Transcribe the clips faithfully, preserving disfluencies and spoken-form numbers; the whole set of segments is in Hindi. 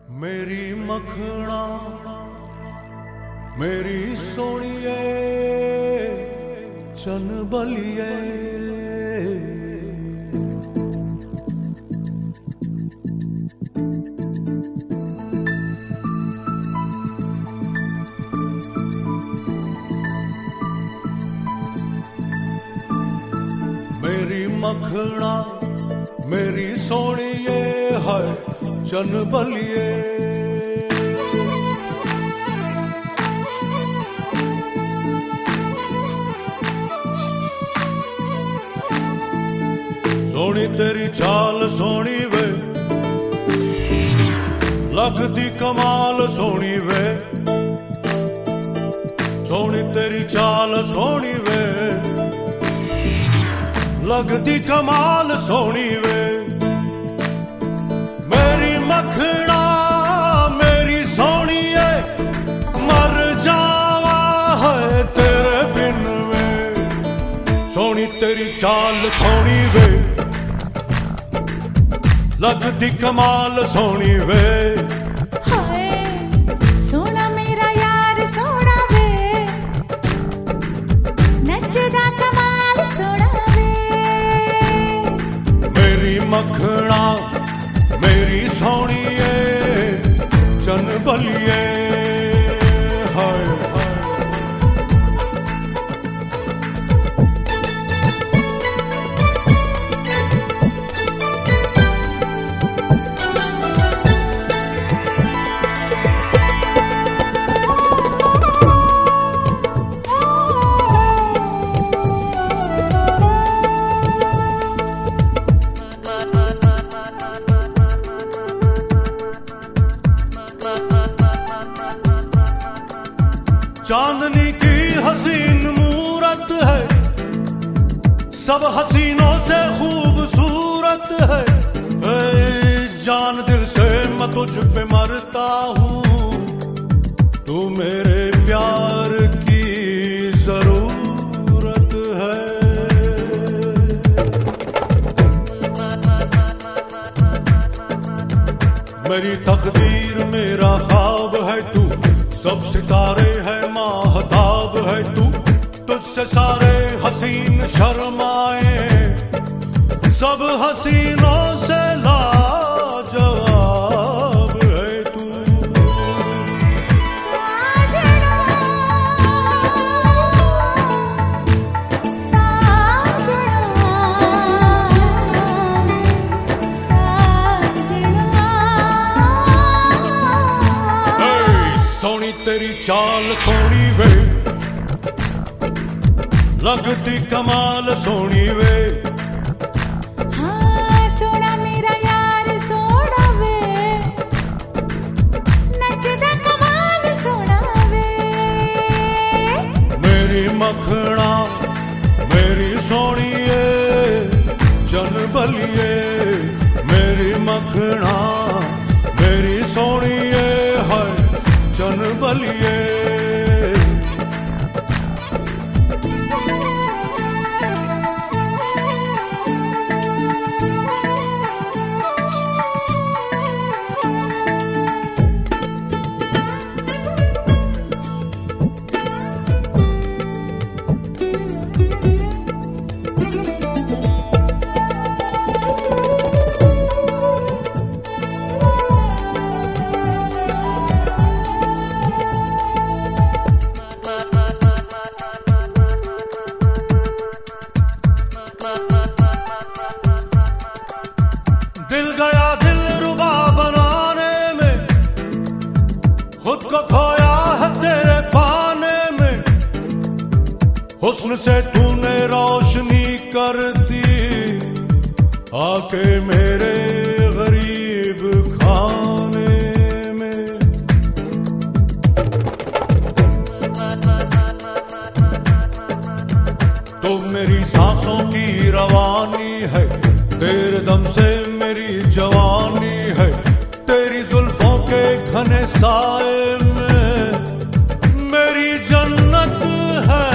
मेरी मखना मेरी सोनिए चन बलिए मेरी मखना मेरी सोनिए है चन बलिए सोनी तेरी चाल सोनी वे लगदी कमाल सोनी वे सोनी तेरी चाल सोनी वे लगदी कमाल सोनी वे मेरी मखना मेरी सोनिए मर जावा है तेरे बिन वे सोनी तेरी चाल सोनी वे लगदी कमाल सोनी वे हाय सोना मेरा यार सोना वे नचदा कमाल सोना वे मेरी मखना मेरी सोनिए चन बलिए हाय चांदनी की हसीन मूरत है सब हसीनों से खूबसूरत है ए, जान दिल से मैं तुझ पे मरता हूँ तू मेरे प्यार की जरूरत है मेरी तकदीर मेरा ख्वाब है तू सब सितारे है महताब है तू तुझसे सारे हसीन शर्माए सब हसीनों से लाजवाब है तू सोनी तेरी चाल सोनी वे लगती कमाल सोनी वे हाँ सोना मेरा यार सोना वे नचदा कमाल सोना वे मेरी मखना मेरी सोनिए चन बलिए मेरी मखना मेरी सोनिए है चन बलिए दिल गया दिल रुबा बनाने में खुद को खोया है तेरे पाने में हुस्न से तूने रोशनी कर दी आके मेरे गरीब खाने में तो मेरी सांसों की रवानी है तेरे दम से मेरी जवानी है तेरी जुल्फों के घने साए में मेरी जन्नत है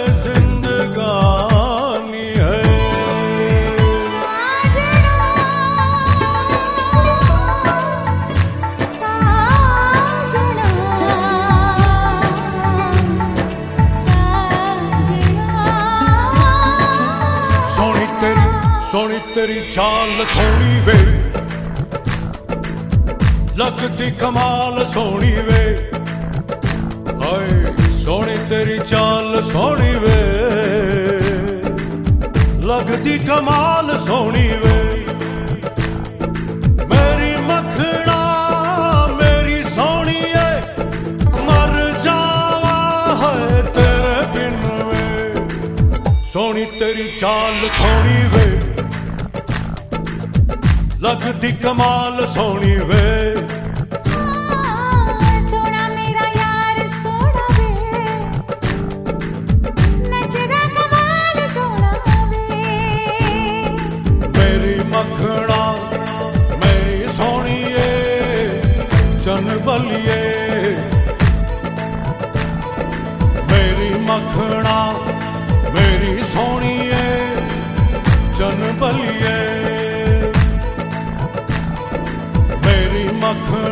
जिंदगानी है तेरी चाल सोनी वे, लगदी कमाल सोनी वे, हाय सोनी तेरी चाल सोनी वे, लगदी कमाल सोनी वे। मेरी मखना मेरी सोनिए, मर जावा है तेरे बिन वे, सोनी तेरी चाल सोनी वे, लगदी कमाल सोनी वे। सोना मेरा यार सोना वे, नचदा कमाल सोना वे। मेरी मखना मेरी सोनिए चन बलिए, मेरी मखना मेरी सोनिए चन बलिए, मेरी मखना